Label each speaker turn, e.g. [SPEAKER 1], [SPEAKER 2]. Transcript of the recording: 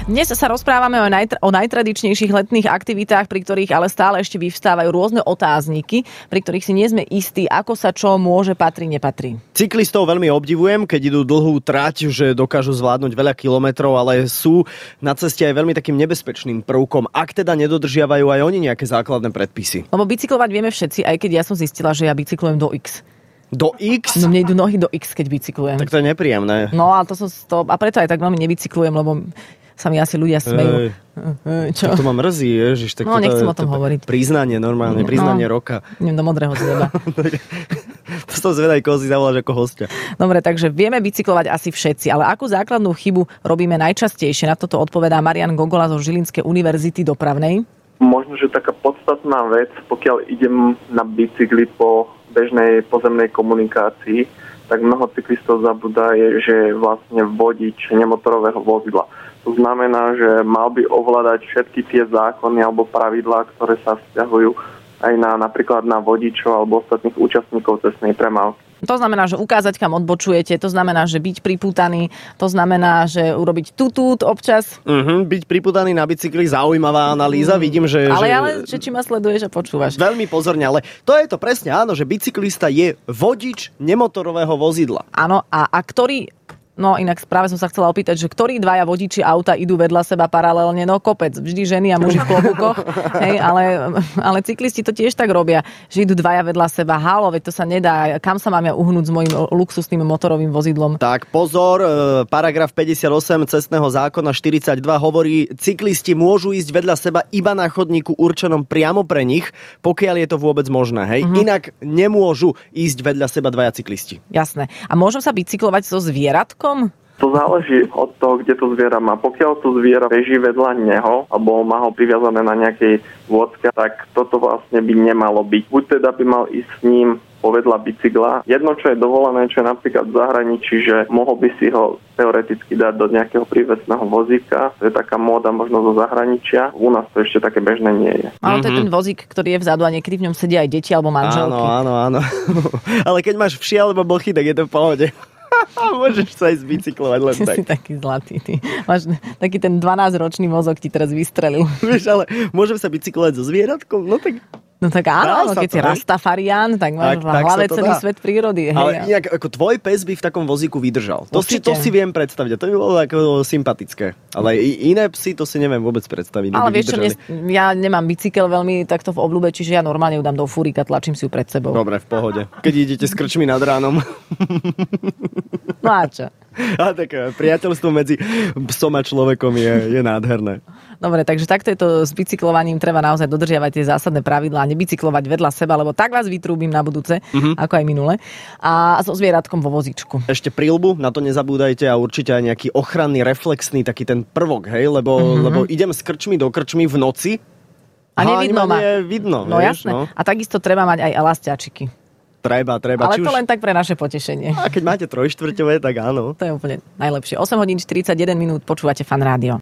[SPEAKER 1] Dnes sa rozprávame o najtradičnejších letných aktivitách, pri ktorých ale stále ešte vyvstávajú rôzne otázniky, pri ktorých si nie sme istí, ako sa čo môže, patrí, nepatrí.
[SPEAKER 2] Cyklistov veľmi obdivujem, keď idú dlhú trať, že dokážu zvládnuť veľa kilometrov, ale sú na ceste aj veľmi takým nebezpečným prvkom, ak teda nedodržiavajú aj oni nejaké základné predpisy.
[SPEAKER 1] Lebo bicyklovať vieme všetci, aj keď ja som zistila, že ja bicyklujem do X.
[SPEAKER 2] Do X?
[SPEAKER 1] No mne idú nohy do X, keď bicyklujem.
[SPEAKER 2] Tak to je nepríjemné.
[SPEAKER 1] No a a preto aj tak veľmi nebicyklujem, lebo sa mi asi ľudia smejú.
[SPEAKER 2] Čo? To ma mrzí, ježiš. Tak
[SPEAKER 1] no, nechcem o tom hovoriť.
[SPEAKER 2] Priznanie, normálne, priznanie roka.
[SPEAKER 1] Idem do modrého zleba.
[SPEAKER 2] To som zvedaj, koho si zavoláš ako hostia.
[SPEAKER 1] Dobre, takže vieme bicyklovať asi všetci, ale akú základnú chybu robíme najčastejšie? Na toto odpovedá Marian Gogola zo Žilinskej univerzity dopravnej.
[SPEAKER 3] Možno, že taká podstatná vec, pokiaľ idem na bicykli po bežnej pozemnej komunikácii, tak mnoho cyklistov zabúda, že vlastne vodič nemotorového vozidla. To znamená, že mal by ovládať všetky tie zákony alebo pravidlá, ktoré sa vzťahujú aj napríklad na vodičov alebo ostatných účastníkov cestnej premávky.
[SPEAKER 1] To znamená, že ukázať, kam odbočujete, to znamená, že byť pripútaný, to znamená, že urobiť tutút občas.
[SPEAKER 2] Byť pripútaný na bicykli, zaujímavá analýza, vidím, že...
[SPEAKER 1] Ale či ma sleduješ a počúvaš.
[SPEAKER 2] Veľmi pozorne, ale to je to presne, áno, že bicyklista je vodič nemotorového vozidla.
[SPEAKER 1] Áno, a ktorý... No inak práve som sa chcela opýtať, že ktorí dvaja vodiči auta idú vedľa seba paralelne? No kopec, vždy ženy a muži v klobúkoch. Hej, ale cyklisti to tiež tak robia, že idú dvaja vedľa seba. Halo, veď to sa nedá. Kam sa mám ja uhnúť s mojím luxusným motorovým vozidlom?
[SPEAKER 2] Tak pozor, paragraf 58 cestného zákona 42 hovorí, cyklisti môžu ísť vedľa seba iba na chodníku určenom priamo pre nich, pokiaľ je to vôbec možné. Hej? Inak nemôžu ísť vedľa seba dvaja cyklisti.
[SPEAKER 1] Jasné. A môžem sa bicyklovať so zvieratkom?
[SPEAKER 3] To záleží od toho, kde to zviera má. Pokiaľ to zviera beží vedľa neho, alebo má ho priviazané na nejakej vôdzke, tak toto vlastne by nemalo byť. Buď teda by mal ísť s ním povedľa bicykla. Jedno, čo je dovolené, čo je napríklad v zahraničí, že mohol by si ho teoreticky dať do nejakého prívesného vozíka. To je taká móda možno zo zahraničia. U nás to ešte také bežné nie je.
[SPEAKER 1] Ale to je ten vozík, ktorý je vzadu a niekedy v ňom sedia aj deti alebo manželky.
[SPEAKER 2] Áno. Ale keď máš vši alebo blchy, tak je to v pohode. Môžeš sa aj zbicyklovať len tak.
[SPEAKER 1] Si taký zlatý, ty. Máš taký ten 12-ročný mozog ti teraz vystrelil.
[SPEAKER 2] Vieš, ale môžem sa bicyklovať so zvieratkom?
[SPEAKER 1] No tak áno, keď si Rastafarián, tak máš v hlave celý svet prírody.
[SPEAKER 2] Ale inak ako tvoj pes by v takom vozíku vydržal. To si viem predstaviť. To by bolo ako sympatické. Ale iné psy, to si neviem vôbec predstaviť.
[SPEAKER 1] Ale vieš čo, ja nemám bicykel veľmi takto v obľúbe, čiže ja normálne ju dám do fúrika, tlačím si ju pred sebou.
[SPEAKER 2] Dobre, v pohode. Keď idete s krčmi nad ránom.
[SPEAKER 1] No a čo?
[SPEAKER 2] A tak priateľstvo medzi psom a človekom je nádherné.
[SPEAKER 1] Dobre, takže takto je to s bicyklovaním. Treba naozaj dodržiavať tie zásadné pravidlá a nebicyklovať vedľa seba, lebo tak vás vytrúbim na budúce, ako aj minule. A so zvieratkom vo vozíčku.
[SPEAKER 2] Ešte prilbu, na to nezabúdajte a určite aj nejaký ochranný, reflexný taký ten prvok, hej? Lebo idem s krčmi do krčmy v noci
[SPEAKER 1] a nevidno ma.
[SPEAKER 2] Vidno,
[SPEAKER 1] no jasné. No. A takisto treba mať aj elastiačiky.
[SPEAKER 2] Treba.
[SPEAKER 1] Ale to len tak pre naše potešenie.
[SPEAKER 2] A keď máte 3/4, tak áno.
[SPEAKER 1] To je úplne najlepšie. 8 hodín 41 minút, počúvate Fan Rádio.